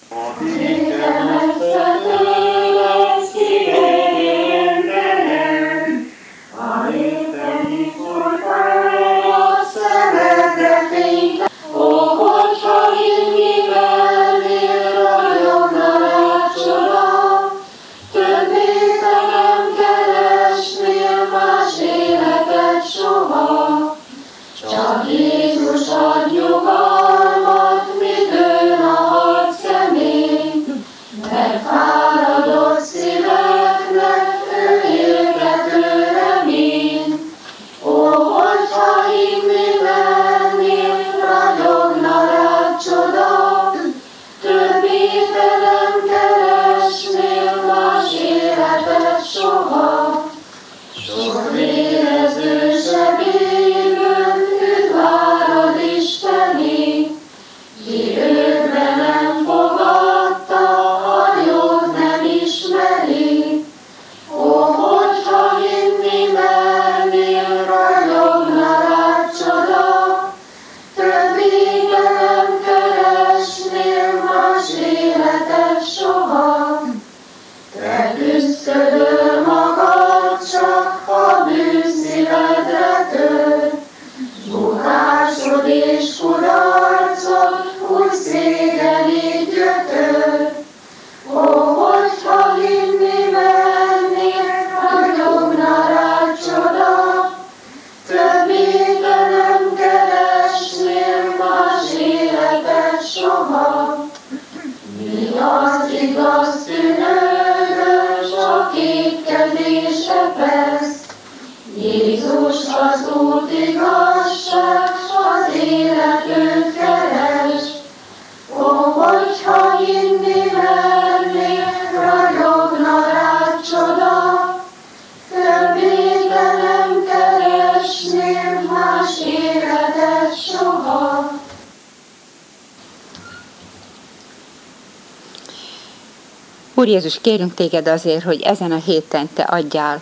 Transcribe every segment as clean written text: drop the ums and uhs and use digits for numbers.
Úr Jézus, kérünk téged azért, hogy ezen a héten te adjál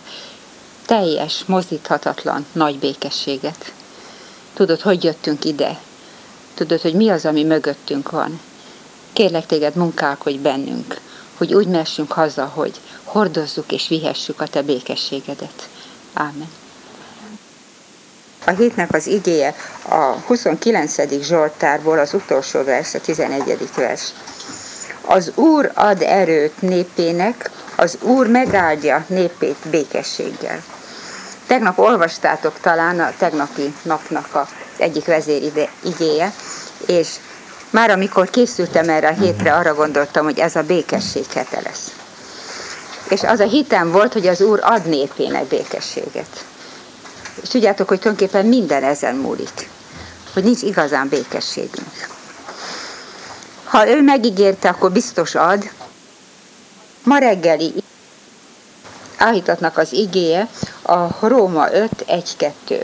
teljes, mozdíthatatlan nagy békességet. Tudod, hogy jöttünk ide. Tudod, hogy mi az, ami mögöttünk van. Kérlek téged, munkálkodj bennünk, hogy úgy messünk haza, hogy hordozzuk és vihessük a te békességedet. Ámen. A hétnek az igéje a 29. Zsoltárból, az utolsó vers, a 11. vers. Az Úr ad erőt népének, az Úr megáldja népét békességgel. Tegnap olvastátok talán a tegnapi napnak az egyik vezérigéje, és már amikor készültem erre a hétre, arra gondoltam, hogy ez a békesség hete lesz. És az a hitem volt, hogy az Úr ad népének békességet. És tudjátok, hogy tulajdonképpen minden ezen múlik, hogy nincs igazán békességünk. Ha ő megígérte, akkor biztos ad. Ma reggeli áhítatnak az igéje a Róma 5:1-2.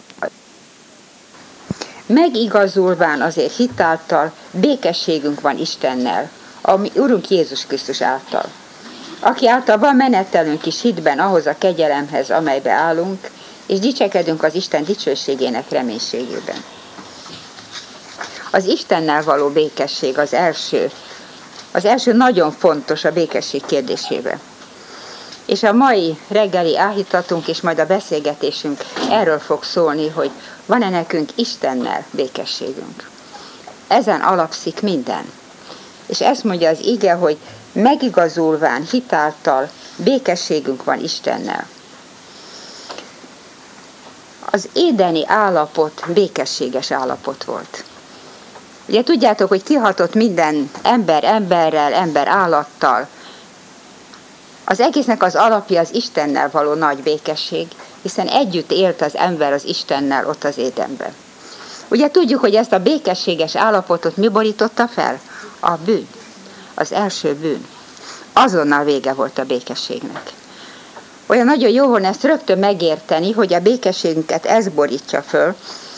Megigazulván azért hitáltal békességünk van Istennel, ami Urunk Jézus Krisztus által. Aki által van menetelünk is hitben ahhoz a kegyelemhez, amelybe állunk, és dicsekedünk az Isten dicsőségének reménységében. Az Istennel való békesség az első nagyon fontos a békesség kérdésében. És a mai reggeli áhítatunk és majd a beszélgetésünk erről fog szólni, hogy van-e nekünk Istennel békességünk. Ezen alapszik minden. És ezt mondja az ige, hogy megigazulván hitáltal békességünk van Istennel. Az édeni állapot békességes állapot volt. Ugye tudjátok, hogy kihatott minden ember emberrel, ember állattal. Az egésznek az alapja az Istennel való nagy békesség, hiszen együtt élt az ember az Istennel ott az Édenben. Ugye tudjuk, hogy ezt a békességes állapotot mi borította fel? A bűn. Az első bűn. Azonnal vége volt a békességnek. Olyan nagyon jó volna ezt rögtön megérteni, hogy a békességünket ez borítja föl.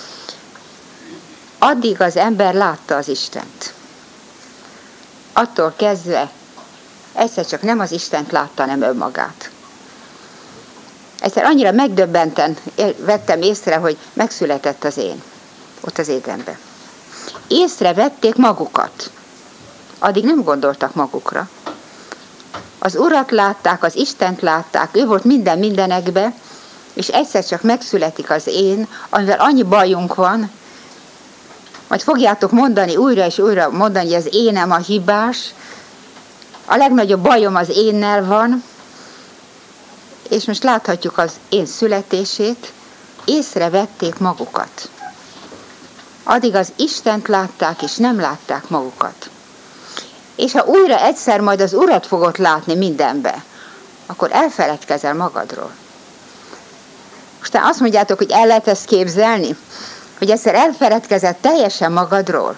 Addig az ember látta az Istent. Attól kezdve egyszer csak nem az Istent látta, hanem önmagát. Egyszer annyira megdöbbenten vettem észre, hogy megszületett az én, ott az Édenben. Észrevették magukat, addig nem gondoltak magukra. Az Urat látták, az Istent látták, ő volt minden mindenekbe, és egyszer csak megszületik az én, amivel annyi bajunk van, majd fogjátok mondani, újra és újra mondani, hogy az énem a hibás, a legnagyobb bajom az énnel van, és most láthatjuk az én születését, észrevették magukat. Addig az Istent látták, és nem látták magukat. És ha újra egyszer majd az Urat fogod látni mindenbe, akkor elfeledkezel magadról. Aztán azt mondjátok, hogy el lehet ezt képzelni? Hogy egyszer elfeledkezel teljesen magadról?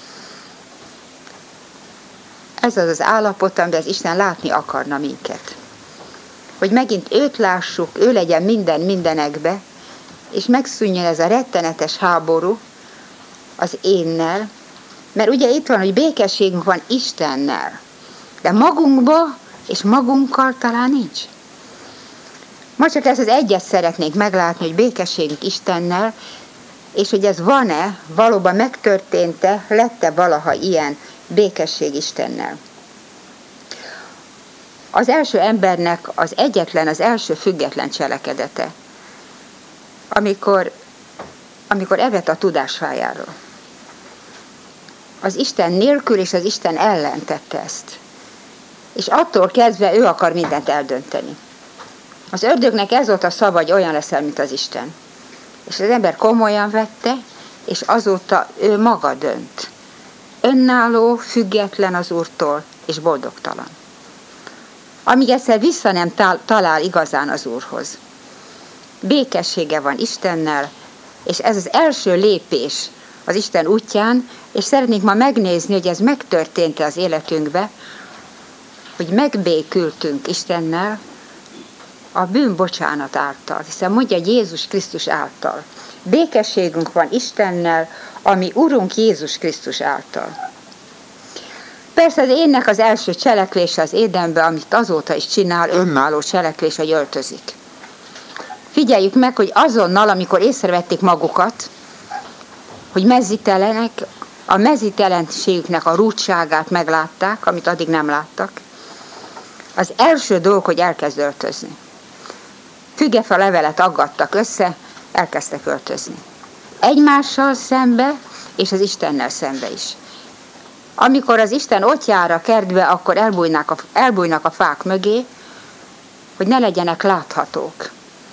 Ez az az állapot, amiben az Isten látni akarna minket. Hogy megint őt lássuk, ő legyen minden mindenekbe, és megszűnjön ez a rettenetes háború az énnel, mert ugye itt van, hogy békességünk van Istennel, de magunkba és magunkkal talán nincs. Ma csak ezt az egyet szeretnénk meglátni, hogy békességünk Istennel, és hogy ez van-e, valóban megtörtént-e, lett-e valaha ilyen békesség Istennel. Az első embernek az első független cselekedete, amikor evett a tudásfájáról. Az Isten nélkül és az Isten ellen tette ezt. És attól kezdve ő akar mindent eldönteni. Az ördögnek ez volt a szava, hogy olyan leszel, mint az Isten. És az ember komolyan vette, és azóta ő maga dönt. Önálló, független az Úrtól, és boldogtalan. Amíg egyszer vissza nem talál igazán az Úrhoz. Békessége van Istennel, és ez az első lépés az Isten útján, és szeretnénk ma megnézni, hogy ez megtörtént az életünkbe, hogy megbékültünk Istennel a bűnbocsánat által, hiszen mondja Jézus Krisztus által. Békességünk van Istennel, ami Urunk Jézus Krisztus által. Persze az énnek az első cselekvése az Édenbe, amit azóta is csinál, önálló cselekvés, hogy öltözik. Figyeljük meg, hogy azonnal, amikor észrevették magukat, hogy mezítelenek, a mezítelenségüknek a rúdságát meglátták, amit addig nem láttak, az első dolog, hogy elkezd öltözni. Fügefa levelet aggattak össze, elkezdtek öltözni. Egymással szembe, és az Istennel szembe is. Amikor az Isten ott jár a kertbe, akkor elbújnak a fák mögé, hogy ne legyenek láthatók.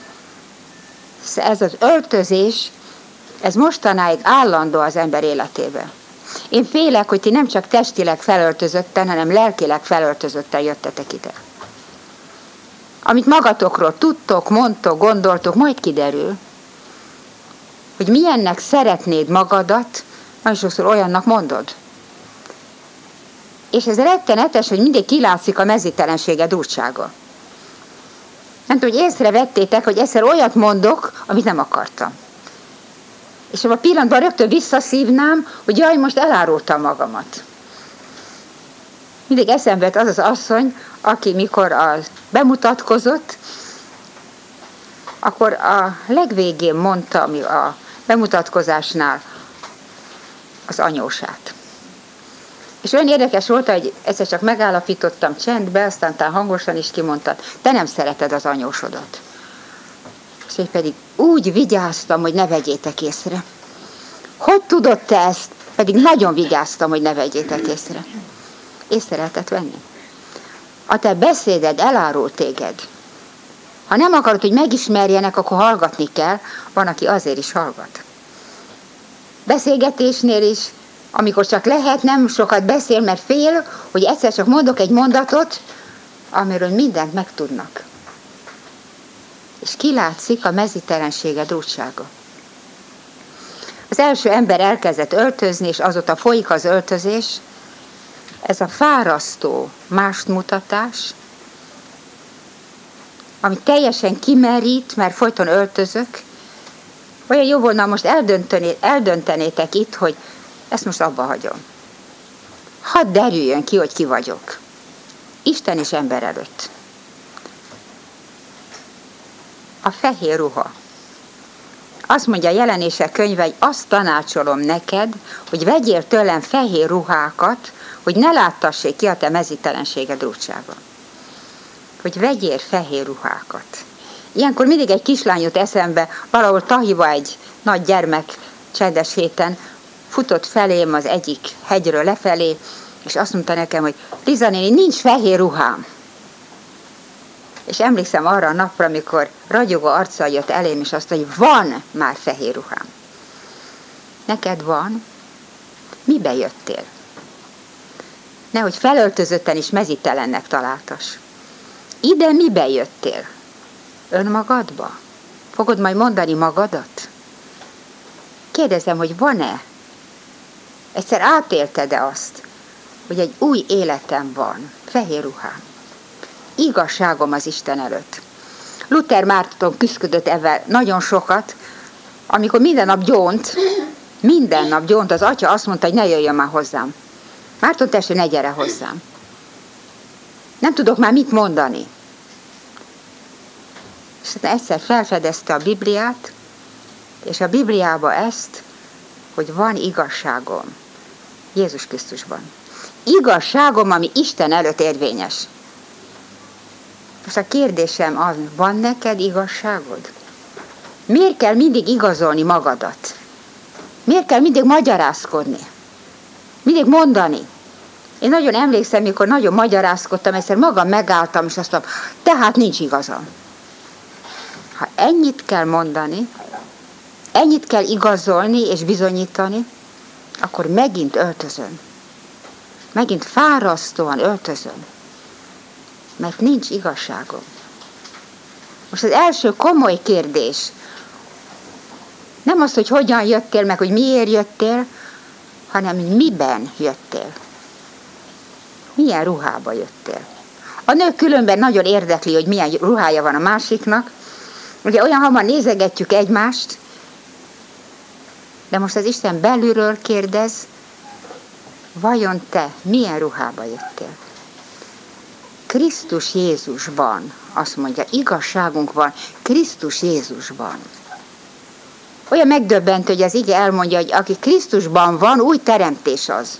Ez az öltözés, ez mostanáig állandó az ember életében. Én félek, hogy ti nem csak testileg felöltözötten, hanem lelkileg felöltözötten jöttetek ide. Amit magatokról tudtok, mondtok, gondoltok, majd kiderül, hogy milyennek szeretnéd magadat, nagyon sokszor olyannak mondod. És ez rettenetes, hogy mindig kilátszik a mezítelensége durcsága. Nem tudom, hogy észrevettétek, hogy egyszer olyat mondok, amit nem akartam. És abban a pillanatban rögtön visszaszívnám, hogy jaj, most elárultam magamat. Mindig eszembe jut az az asszony, aki mikor bemutatkozott, akkor a legvégén mondta a bemutatkozásnál az anyósát. És olyan érdekes volt, hogy egyszer csak megállapítottam csendbe, aztán talán hangosan is kimondtad, te nem szereted az anyósodat. És én pedig úgy vigyáztam, hogy ne vegyétek észre. Hogy tudod te ezt? Pedig nagyon vigyáztam, hogy ne vegyétek észre. Észre lehetett venni. A te beszéded elárul téged. Ha nem akarod, hogy megismerjenek, akkor hallgatni kell, van, aki azért is hallgat. Beszélgetésnél is, amikor csak lehet, nem sokat beszél, mert fél, hogy egyszer csak mondok egy mondatot, amiről mindent megtudnak. És kilátszik a mezítelensége durcsága. Az első ember elkezdett öltözni, és azóta folyik az öltözés. Ez a fárasztó mástmutatás, ami teljesen kimerít, mert folyton öltözök. Olyan jó volna, most eldöntenétek itt, hogy ezt most abba hagyom. Hadd derüljön ki, hogy ki vagyok. Isten és ember előtt. A fehér ruha, Azt mondja a Jelenések könyve, hogy azt tanácsolom neked, hogy vegyél tőlem fehér ruhákat, hogy ne láttassék ki a te mezítelenséged rúdsága. Hogy vegyél fehér ruhákat. Ilyenkor mindig egy kislány jut eszembe, valahol Tahiba egy nagy gyermek csendes héten futott felém az egyik hegyről lefelé, és azt mondta nekem, hogy Liza néni, nincs fehér ruhám. És emlékszem arra a napra, amikor ragyogó arccal jött elém, és azt mondja, hogy van már fehér ruhám. Neked van? Mibe jöttél? Nehogy felöltözötten is mezítelennek találtas. Ide mibe jöttél? Önmagadba? Fogod majd mondani magadat? Kérdezem, hogy van-e? Egyszer átélted-e azt, hogy egy új életem van, fehér ruhám? Igazságom az Isten előtt. Luther Márton küszködött ezzel nagyon sokat, amikor minden nap gyónt, az atya azt mondta, hogy ne jöjjön már hozzám. Márton testvére, ne gyere hozzám. Nem tudok már mit mondani. És egyszer felfedezte a Bibliát, és a Bibliában ezt, hogy van igazságom Jézus Krisztusban. Igazságom, ami Isten előtt érvényes. Most a kérdésem az, van neked igazságod? Miért kell mindig igazolni magadat? Miért kell mindig magyarázkodni? Mindig mondani? Én nagyon emlékszem, mikor nagyon magyarázkodtam, egyszer magam megálltam, és azt mondtam, tehát nincs igazam. Ha ennyit kell mondani, ennyit kell igazolni és bizonyítani, akkor megint öltözöm. Megint fárasztóan öltözöm. Mert nincs igazságom. Most az első komoly kérdés, nem az, hogy hogyan jöttél, meg hogy miért jöttél, hanem miben jöttél. Milyen ruhába jöttél. A nők különben nagyon érdekli, hogy milyen ruhája van a másiknak. Ugye olyan hamar nézegetjük egymást, de most az Isten belülről kérdez, vajon te milyen ruhába jöttél? Krisztus Jézusban, azt mondja, igazságunk van Krisztus Jézusban. Olyan megdöbbentő, hogy az ige elmondja, hogy aki Krisztusban van, új teremtés az.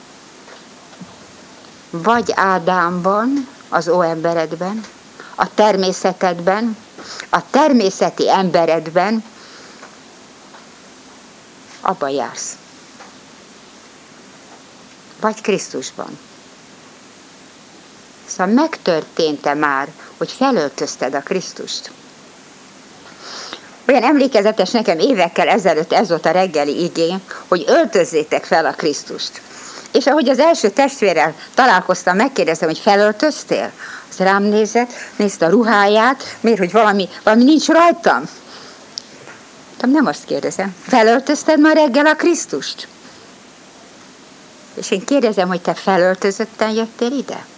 Vagy Ádámban, az óemberedben, a természetedben, a természeti emberedben, abban jársz. Vagy Krisztusban. Szóval megtörtént-e már, hogy felöltözted a Krisztust? Olyan emlékezetes nekem évekkel ezelőtt ez volt a reggeli igény, hogy öltözzétek fel a Krisztust. És ahogy az első testvérrel találkoztam, megkérdeztem, hogy felöltöztél? Az rám nézett, nézte a ruháját, miért, hogy valami nincs rajtam? Nem azt kérdezem, felöltözted már reggel a Krisztust? És én kérdezem, hogy te felöltözötten jöttél ide?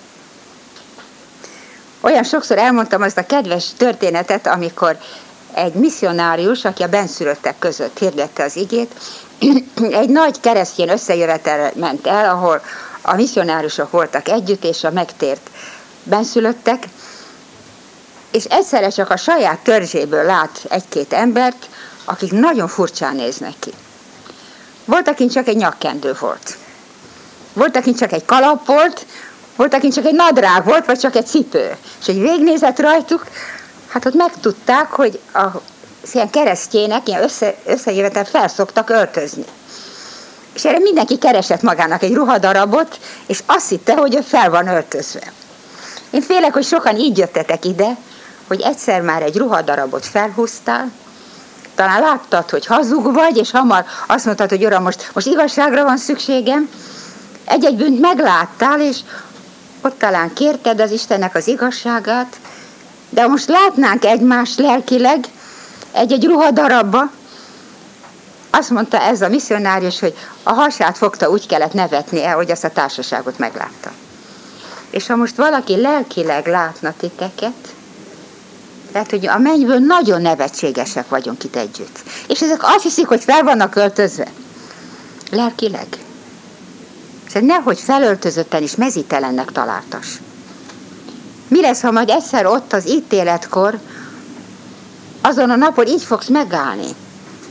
Olyan sokszor elmondtam azt a kedves történetet, amikor egy misszionárius, aki a benszülöttek között hirdette az igét, egy nagy keresztény összejövetelre ment el, ahol a misszionáriusok voltak együtt, és a megtért benszülöttek, és egyszerre csak a saját törzséből lát egy-két embert, akik nagyon furcsán néznek ki. Volt, akin csak egy nyakkendő volt. Volt, akin csak egy kalap volt, volt, akin csak egy nadrág volt, vagy csak egy cipő. És egy végnézett rajtuk, hát ott megtudták, hogy ilyen keresztjének ilyen összejövetel felszoktak öltözni. És erre mindenki keresett magának egy ruhadarabot, és azt hitte, hogy ő fel van öltözve. Én félek, hogy sokan így jöttetek ide, hogy egyszer már egy ruhadarabot felhúztál, talán láttad, hogy hazug vagy, és hamar azt mondtad, hogy Uram, most igazságra van szükségem. Egy-egy bűnt megláttál, és ott talán kérted az Istennek az igazságát, de most látnánk egymást lelkileg, egy-egy ruhadarabba. Azt mondta ez a misszionárius, hogy a hasát fogta, úgy kellett nevetnie, hogy azt a társaságot meglátta. És ha most valaki lelkileg látna titeket, lehet, hogy a mennyből nagyon nevetségesek vagyunk itt együtt. És ezek azt hiszik, hogy fel vannak öltözve. Lelkileg. Szóval nehogy felöltözötten is mezítelennek találtas. Mi lesz, ha majd egyszer ott az ítéletkor, azon a napon így fogsz megállni?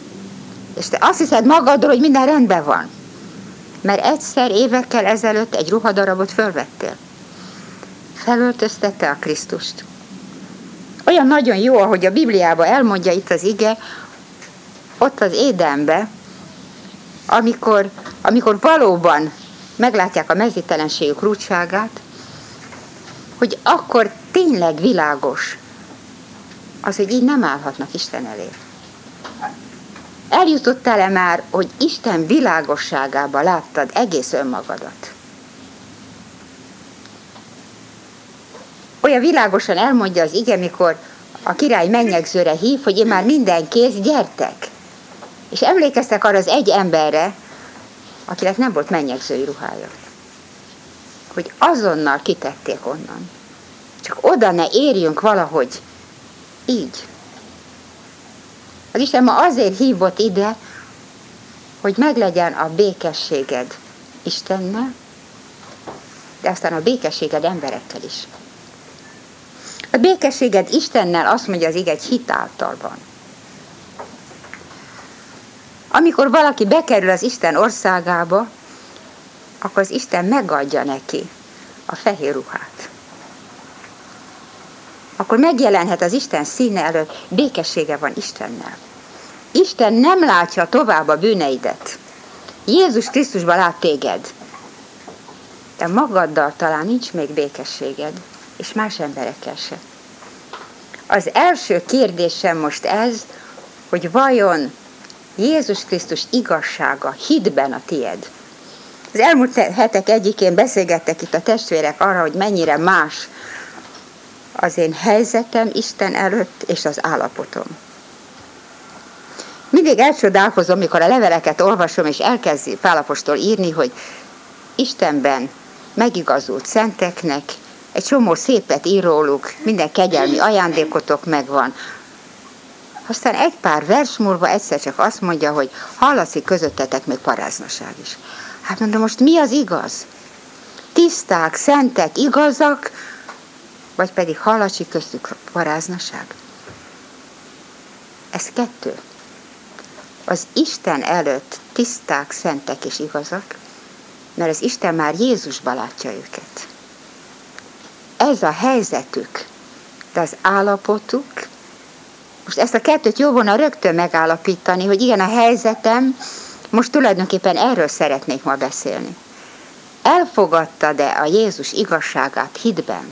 És te azt hiszed magadról, hogy minden rendben van. Mert egyszer évekkel ezelőtt egy ruhadarabot fölvettél. Felöltöztette a Krisztust. Olyan nagyon jó, ahogy a Bibliában elmondja itt az ige, ott az Édenbe, amikor valóban meglátják a mezítelenségük rúdságát, hogy akkor tényleg világos az, hogy így nem állhatnak Isten elé. Eljutottál-e már, hogy Isten világosságába láttad egész önmagadat? Olyan világosan elmondja az ige, mikor a király mennyegzőre hív, hogy én már minden kész, gyertek! És emlékeztek arra az egy emberre, akinek nem volt mennyegzői ruhája. Hogy azonnal kitették onnan. Csak oda ne érjünk valahogy így. Az Isten ma azért hívott ide, hogy meglegyen a békességed Istennel, de aztán a békességed emberekkel is. A békességed Istennel, azt mondja az ige, egy hit által van. Amikor valaki bekerül az Isten országába, akkor az Isten megadja neki a fehér ruhát. Akkor megjelenhet az Isten színe előtt, békessége van Istennel. Isten nem látja tovább a bűneidet. Jézus Krisztusban lát téged. De magaddal talán nincs még békességed, és más emberekkel se. Az első kérdésem most ez, hogy vajon Jézus Krisztus igazsága hitben a tied. Az elmúlt hetek egyikén beszélgettek itt a testvérek arra, hogy mennyire más az én helyzetem Isten előtt és az állapotom. Mindig elcsodálkozom, mikor a leveleket olvasom, és elkezdi Pál apostol írni, hogy Istenben megigazult szenteknek, egy csomó szépet ír róluk, minden kegyelmi ajándékotok megvan. Aztán egy pár vers múlva egyszer csak azt mondja, hogy hallatszik közöttetek még paráznaság is. Hát mondom, most mi az igaz? Tiszták, szentek, igazak, vagy pedig hallatszik köztük paráznaság? Ez kettő. Az Isten előtt tiszták, szentek és igazak, mert az Isten már Jézusba látja őket. Ez a helyzetük, de az állapotuk, most ezt a kettőt jó volna rögtön megállapítani, hogy igen, a helyzetem, most tulajdonképpen erről szeretnék ma beszélni. Elfogadtad-e a Jézus igazságát hitben?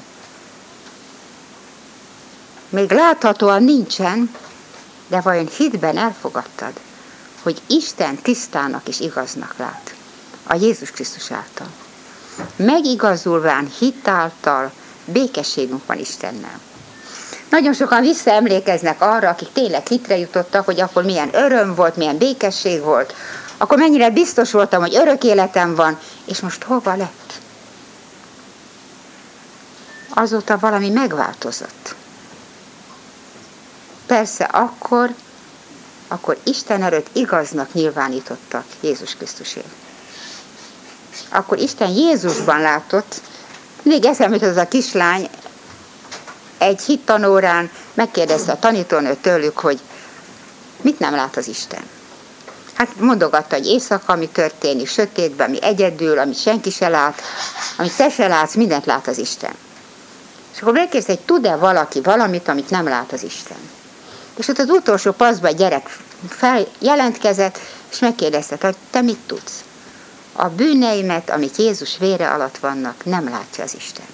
Még láthatóan nincsen, de vajon hitben elfogadtad, hogy Isten tisztának és igaznak lát a Jézus Krisztus által? Megigazulván hitáltal békességünk van Istennel. Nagyon sokan visszaemlékeznek arra, akik tényleg hitre jutottak, hogy akkor milyen öröm volt, milyen békesség volt, akkor mennyire biztos voltam, hogy örök életem van, és most hova lett? Azóta valami megváltozott. Persze akkor Isten előtt igaznak nyilvánítottak Jézus Krisztusért. Akkor Isten Jézusban látott, mindig eszembe jutott az a kislány, egy hittanórán megkérdezte a tanítónő tőlük, hogy mit nem lát az Isten. Hát mondogatta, hogy éjszaka, ami történik, sötétben, ami egyedül, amit senki se lát, amit te se látsz, mindent lát az Isten. És akkor megkérdezte, hogy tud-e valaki valamit, amit nem lát az Isten. És ott az utolsó paszban egy gyerek jelentkezett, és megkérdezte, hogy te mit tudsz? A bűneimet, amik Jézus vére alatt vannak, nem látja az Isten.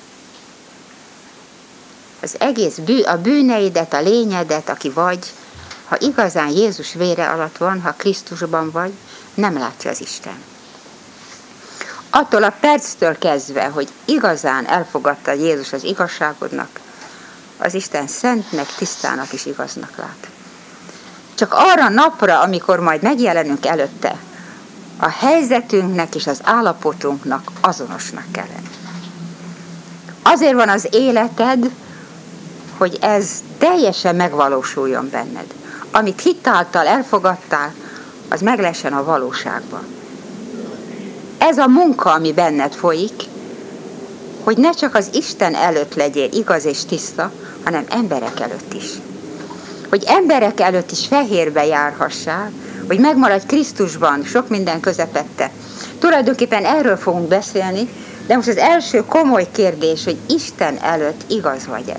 Az egész a bűneidet, a lényedet, aki vagy, ha igazán Jézus vére alatt van, ha Krisztusban vagy, nem látja az Isten. Attól a perctől kezdve, hogy igazán elfogadta Jézus az igazságodnak, az Isten szentnek, tisztának és igaznak lát. Csak arra napra, amikor majd megjelenünk előtte, a helyzetünknek és az állapotunknak azonosnak kell lenni. Azért van az életed, hogy ez teljesen megvalósuljon benned. Amit hitáltal elfogadtál, az meg lessen a valóságban. Ez a munka, ami benned folyik, hogy ne csak az Isten előtt legyél igaz és tiszta, hanem emberek előtt is. Hogy emberek előtt is fehérbe járhassál, hogy megmaradj Krisztusban, sok minden közepette. Tulajdonképpen erről fogunk beszélni, de most az első komoly kérdés, hogy Isten előtt igaz vagy-e?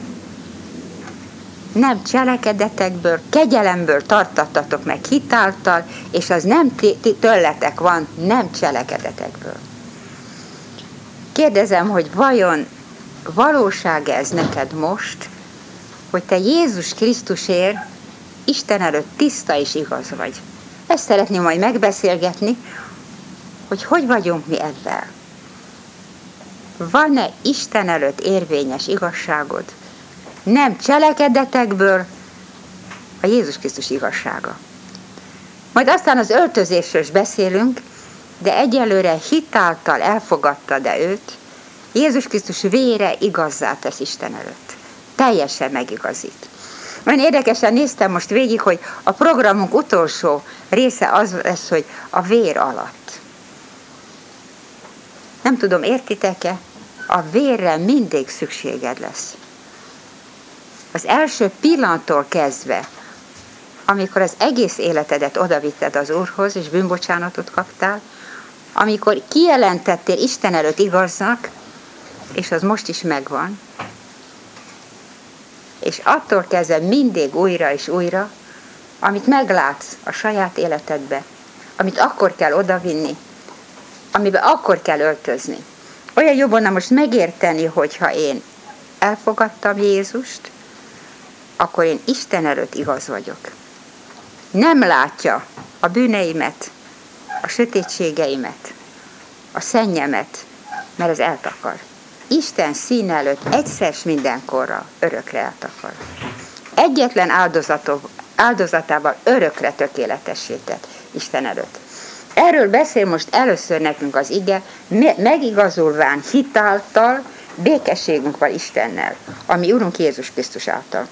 Nem cselekedetekből, kegyelemből tartattatok meg hitáltal, és az nem tőletek van, nem cselekedetekből. Kérdezem, hogy vajon valóság ez neked most, hogy te Jézus Krisztusért Isten előtt tiszta és igaz vagy. Ezt szeretném majd megbeszélgetni, hogy vagyunk mi ebben. Van-e Isten előtt érvényes igazságod? Nem cselekedetekből, a Jézus Krisztus igazsága. Majd aztán az öltözésről is beszélünk, de egyelőre hitáltal elfogadtad-e őt, Jézus Krisztus vére igazzá tesz Isten előtt. Teljesen megigazít. Olyan érdekesen néztem most végig, hogy a programunk utolsó része az lesz, hogy a vér alatt. Nem tudom, értitek-e? A vérre mindig szükséged lesz. Az első pillanattól kezdve, amikor az egész életedet odavitted az Úrhoz, és bűnbocsánatot kaptál, amikor kijelentettél Isten előtt igaznak, és az most is megvan, és attól kezdve mindig újra és újra, amit meglátsz a saját életedbe, amit akkor kell odavinni, amiben akkor kell öltözni. Olyan jobban most megérteni, hogyha én elfogadtam Jézust, akkor én Isten előtt igaz vagyok. Nem látja a bűneimet, a sötétségeimet, a szennyemet, mert ez eltakar. Isten szín előtt egyszer s mindenkorra örökre eltakar. Egyetlen áldozatával örökre tökéletessé tett Isten előtt. Erről beszél most először nekünk az ige, megigazulván hitáltal, békességünk van Istennel, ami Urunk Jézus Krisztus által.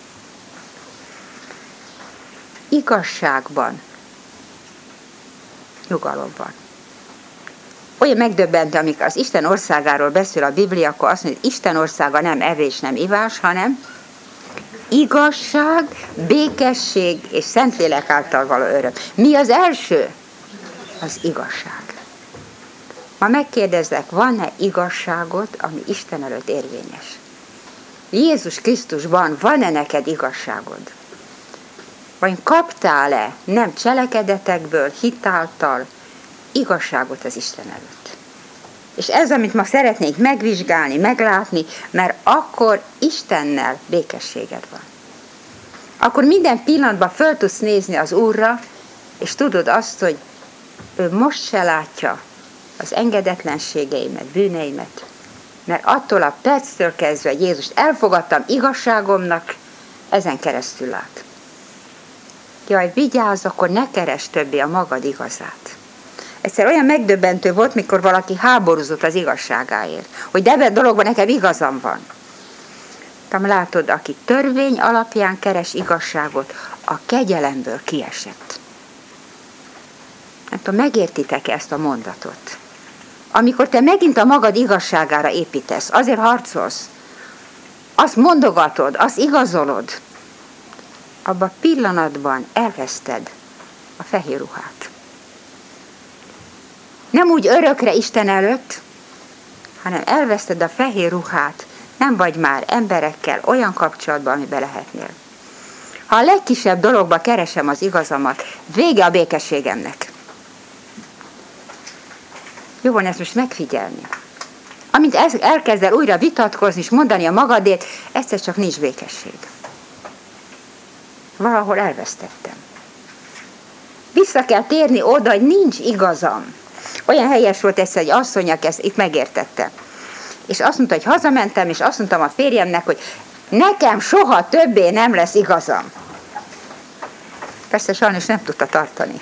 Igazságban, nyugalomban. Olyan megdöbbentő, amikor az Isten országáról beszél a Biblia, akkor azt mondja, hogy Isten országa nem evés, nem ivás, hanem igazság, békesség és Szentlélek által való öröm. Mi az első? Az igazság. Ma megkérdezlek, van-e igazságod, ami Isten előtt érvényes? Jézus Krisztusban van-e neked igazságod? Vagy kaptál-e nem cselekedetekből, hitáltal igazságot az Isten előtt? És ez, amit ma szeretnék megvizsgálni, meglátni, mert akkor Istennel békességed van. Akkor minden pillanatban föl tudsz nézni az Úrra, és tudod azt, hogy ő most se látja az engedetlenségeimet, bűneimet, mert attól a perctől kezdve Jézust elfogadtam igazságomnak, ezen keresztül lát. Jaj, vigyázz, akkor ne keresd többé a magad igazát. Egyszer olyan megdöbbentő volt, mikor valaki háborúzott az igazságáért, hogy de ebben dologban nekem igazam van. Látod, aki törvény alapján keres igazságot, a kegyelemből kiesett. Nem tudom, megértitek ezt a mondatot? Amikor te megint a magad igazságára építesz, azért harcolsz, azt mondogatod, azt igazolod, abban a pillanatban elveszted a fehér ruhát. Nem úgy örökre Isten előtt, hanem elveszted a fehér ruhát, nem vagy már emberekkel olyan kapcsolatban, amiben lehetnél. Ha a legkisebb dologba keresem az igazamat, vége a békességemnek. Jó van ezt most megfigyelni. Amint elkezd el újra vitatkozni és mondani a magadét, egyszer csak nincs békesség. Valahol elvesztettem. Vissza kell térni oda, hogy nincs igazam. Olyan helyes volt egyszer egy asszony, aki ezt itt megértette. És azt mondta, hogy hazamentem, és azt mondtam a férjemnek, hogy nekem soha többé nem lesz igazam. Persze sajnos nem tudta tartani.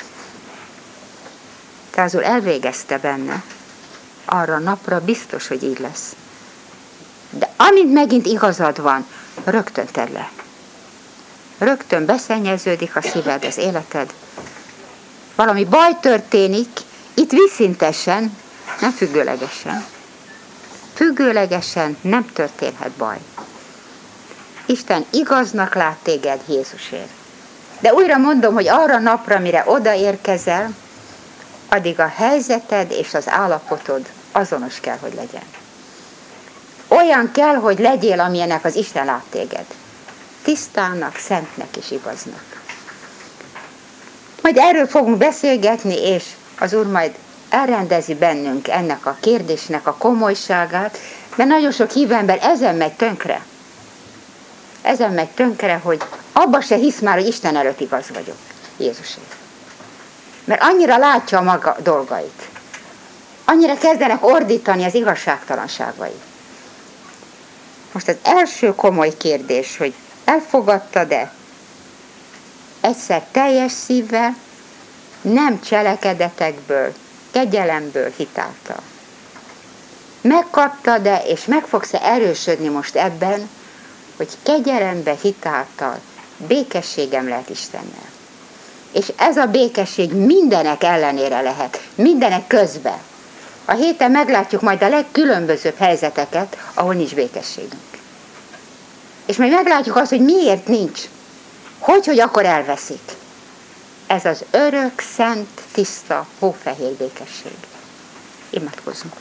Tehát azul elvégezte benne, arra a napra biztos, hogy így lesz. De amint megint igazad van, rögtön tedd le. Rögtön beszennyeződik a szíved, az életed. Valami baj történik, itt vízszintesen, nem függőlegesen. Függőlegesen nem történhet baj. Isten igaznak lát téged Jézusért. De újra mondom, hogy arra napra, mire odaérkezel, addig a helyzeted és az állapotod azonos kell, hogy legyen. Olyan kell, hogy legyél, amilyenek az Isten lát téged. Tisztának, szentnek és igaznak. Majd erről fogunk beszélgetni, és az Úr majd elrendezi bennünk ennek a kérdésnek a komolyságát, mert nagyon sok hívő ember ezen megy tönkre. Ezen megy tönkre, hogy abba se hisz már, hogy Isten előtt igaz vagyok. Jézusért. Mert annyira látja a maga dolgait. Annyira kezdenek ordítani az igazságtalanságai. Most az első komoly kérdés, hogy elfogadtad-e egyszer teljes szívvel, nem cselekedetekből, kegyelemből, hitáltal. Megkaptad-e, és meg fogsz-e erősödni most ebben, hogy kegyelembe, hitáltal békességem lehet Istennel. És ez a békesség mindenek ellenére lehet, mindenek közben. A héten meglátjuk majd a legkülönbözőbb helyzeteket, ahol nincs békességünk. És majd meglátjuk azt, hogy miért nincs. Hogy akkor elveszik. Ez az örök, szent, tiszta, hófehér békesség. Imádkozzunk.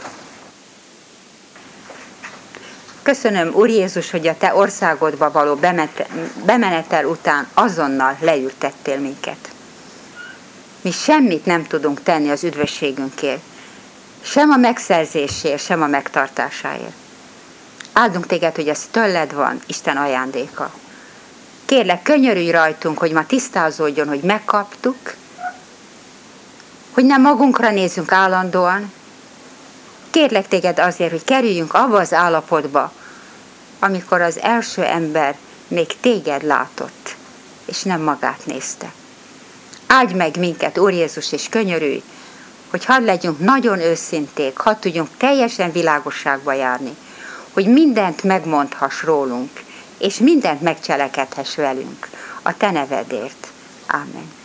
Köszönöm, Úr Jézus, hogy a Te országodba való bemenetel után azonnal leültettél minket. Mi semmit nem tudunk tenni az üdvösségünkért, sem a megszerzésért, sem a megtartásáért. Áldunk Téged, hogy ez tőled van, Isten ajándéka. Kérlek, könyörülj rajtunk, hogy ma tisztázódjon, hogy megkaptuk, hogy nem magunkra nézzünk állandóan. Kérlek Téged azért, hogy kerüljünk abba az állapotba, amikor az első ember még Téged látott, és nem magát nézte. Áldj meg minket, Úr Jézus, és könyörülj, hogy hadd legyünk nagyon őszinték, hadd tudjunk teljesen világosságba járni, hogy mindent megmondhass rólunk, és mindent megcselekedhess velünk a Te nevedért. Ámen.